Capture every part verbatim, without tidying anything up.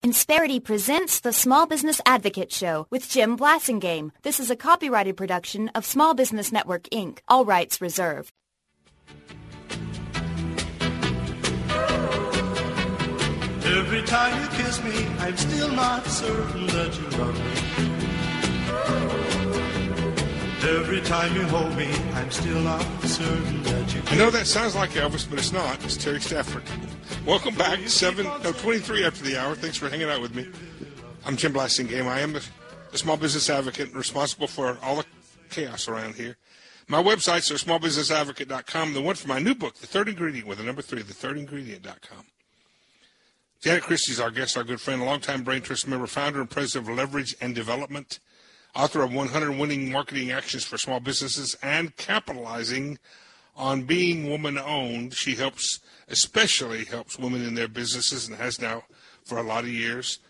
Insperity presents the Small Business Advocate Show with Jim Blasingame. This is a copyrighted production of Small Business Network, Incorporated. All rights reserved. Every time you kiss me, I'm still not certain that you love me. Every time you hold me, I'm still not certain that you care. I know that sounds like Elvis, but it's not. It's Terry Stafford. Welcome back. seven, no, twenty-three after the hour. Thanks for hanging out with me. I'm Jim Blasingame. I am the, the small business advocate responsible for all the chaos around here. My websites are small business advocate dot com. The one for my new book, The Third Ingredient, with the number three, the third ingredient dot com. Janet Christie is our guest, our good friend, a longtime Brain Trust member, founder and president of Leverage and Development, author of one hundred Winning Marketing Actions for Small Businesses, and capitalizing on being woman-owned. She helps, especially helps women in their businesses and has now for a lot of years.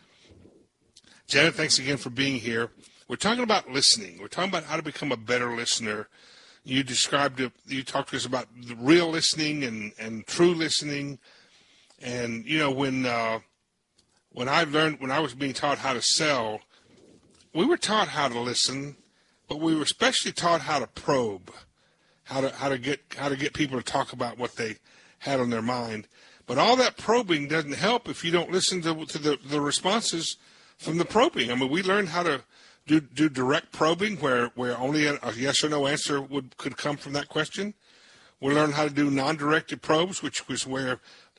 Janet, thanks again for being here. We're talking about listening. We're talking about how to become a better listener. You described it, you talked to us about the real listening and, and true listening. And, you know, when uh, when I learned, when I was being taught how to sell, we were taught how to listen, but we were especially taught how to probe, how to how to get how to get people to talk about what they had on their mind. But all that probing doesn't help if you don't listen to, to the, the responses from the probing. I mean, we learned how to do, do direct probing where, where only a, a yes or no answer would could come from that question. We learned how to do non-directed probes, which was where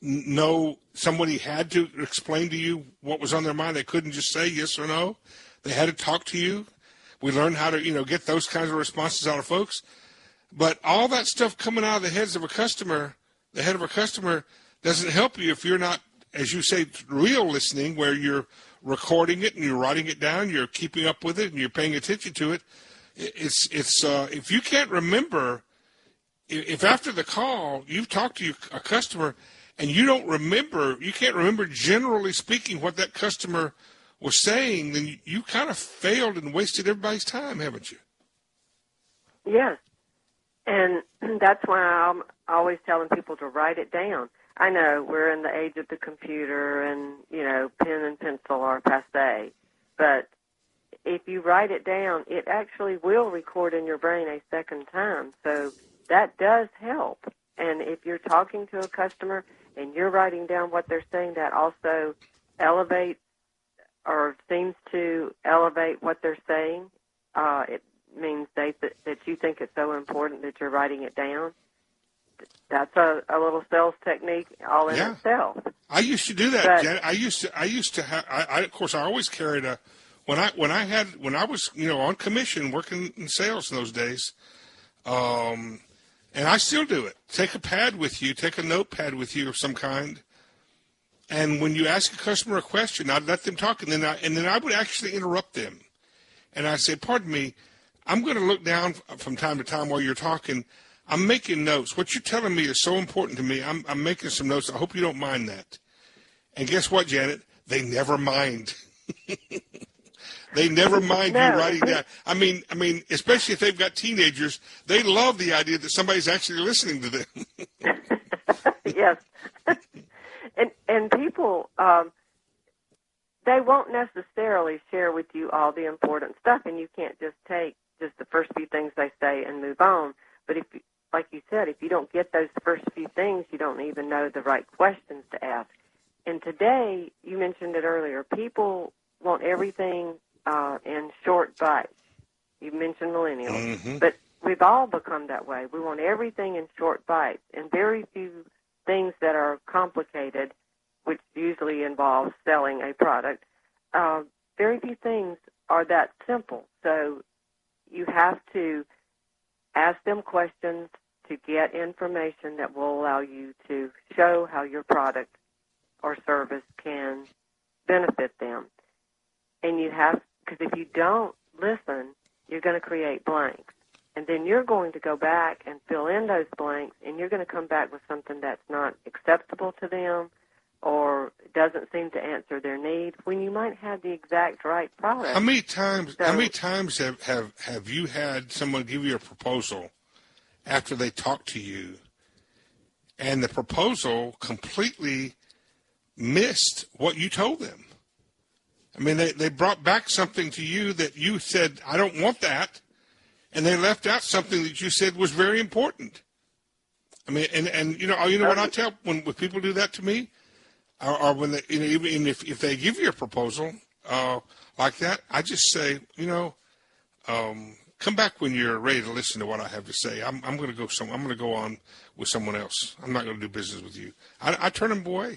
no somebody had to explain to you what was on their mind. They couldn't just say yes or no. They had to talk to you. We learned how to, you know, get those kinds of responses out of folks. But all that stuff coming out of the heads of a customer, the head of a customer, doesn't help you if you're not, as you say, real listening, where you're recording it and you're writing it down, you're keeping up with it, and you're paying attention to it. It's it's uh, if you can't remember, if after the call you've talked to a customer and you don't remember, you can't remember generally speaking what that customer was saying, then you, you kind of failed and wasted everybody's time, haven't you? Yes. And that's why I'm always telling people to write it down. I know we're in the age of the computer and, you know, pen and pencil are passé. But if you write it down, it actually will record in your brain a second time. So that does help. And if you're talking to a customer and you're writing down what they're saying, that also elevates or seems to elevate what they're saying. Uh, it means they, that, that you think it's so important that you're writing it down. That's a, a little sales technique all in yeah. itself. I used to do that, but, Janet. I used to. I used to have. I, I, of course, I always carried a. When I when I had when I was you know on commission working in sales in those days, um, and I still do it. Take a pad with you. Take a notepad with you of some kind. And when you ask a customer a question, I'd let them talk, and then I, and then I would actually interrupt them, and I'd say, "Pardon me, I'm going to look down from time to time while you're talking. I'm making notes. What you're telling me is so important to me. I'm, I'm making some notes. I hope you don't mind that." And guess what, Janet? They never mind. They never mind no. you writing down. I mean, I mean, especially if they've got teenagers, they love the idea that somebody's actually listening to them. Yes. And and people, um, they won't necessarily share with you all the important stuff, and you can't just take just the first few things they say and move on. But if, like you said, if you don't get those first few things, you don't even know the right questions to ask. And today, you mentioned it earlier, people want everything uh, in short bites. You mentioned millennials, mm-hmm. but we've all become that way. We want everything in short bites, and very few things that are complicated, which usually involves selling a product, uh, very few things are that simple. So you have to ask them questions to get information that will allow you to show how your product or service can benefit them. And you have, because if you don't listen, you're going to create blanks. And then you're going to go back and fill in those blanks, and you're going to come back with something that's not acceptable to them or doesn't seem to answer their need when you might have the exact right product. How many times so, how many times have, have, have you had someone give you a proposal after they talk to you, and the proposal completely missed what you told them? I mean, they, they brought back something to you that you said, I don't want that. And they left out something that you said was very important. I mean, and, and you know, you know what I tell when, when people do that to me? Or, or when they, you know, even if, if they give you a proposal uh, like that, I just say, you know, um, come back when you're ready to listen to what I have to say. I'm, I'm going to go some. I'm going to go on with someone else. I'm not going to do business with you. I, I turn them away.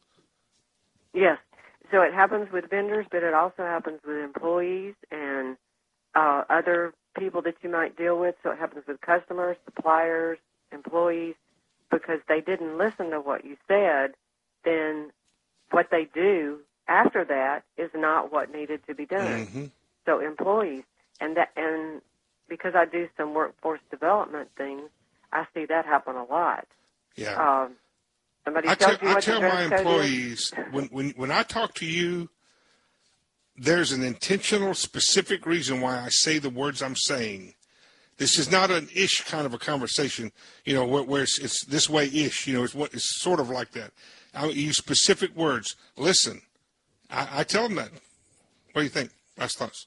Yes. So it happens with vendors, but it also happens with employees and uh, other people that you might deal with. So it happens with customers, suppliers, employees, because they didn't listen to what you said. Then what they do after that is not what needed to be done. Mm-hmm. So employees, and that, and because I do some workforce development things, I see that happen a lot. Yeah. Um, somebody I tells tell, you I what tell the my dress code employees, when, when, when I talk to you, there's an intentional, specific reason why I say the words I'm saying. This is not an ish kind of a conversation, you know, where, where it's, it's this way ish, you know, it's, what, it's sort of like that. I use specific words. Listen, I, I tell them that. What do you think? Last thoughts.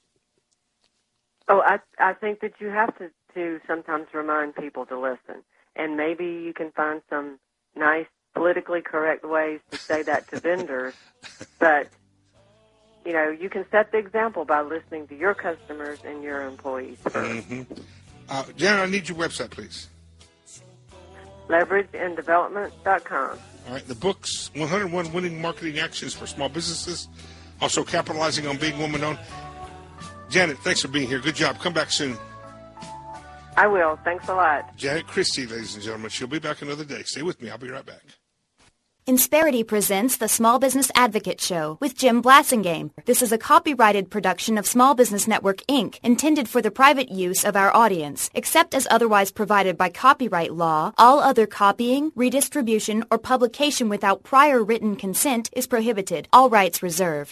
Oh, I I think that you have to, to sometimes remind people to listen. And maybe you can find some nice, politically correct ways to say that to vendors. But, you know, you can set the example by listening to your customers and your employees first. Mm-hmm. Uh, Janet, I need your website, please. leverage and development dot com. All right, the books, one hundred one Winning Marketing Actions for Small Businesses, also capitalizing on being woman-owned. Janet, thanks for being here. Good job. Come back soon. I will. Thanks a lot. Janet Christie, ladies and gentlemen. She'll be back another day. Stay with me. I'll be right back. Insperity presents the Small Business Advocate Show with Jim Blassingame. This is a copyrighted production of Small Business Network, Incorporated, intended for the private use of our audience. Except as otherwise provided by copyright law, all other copying, redistribution, or publication without prior written consent is prohibited. All rights reserved.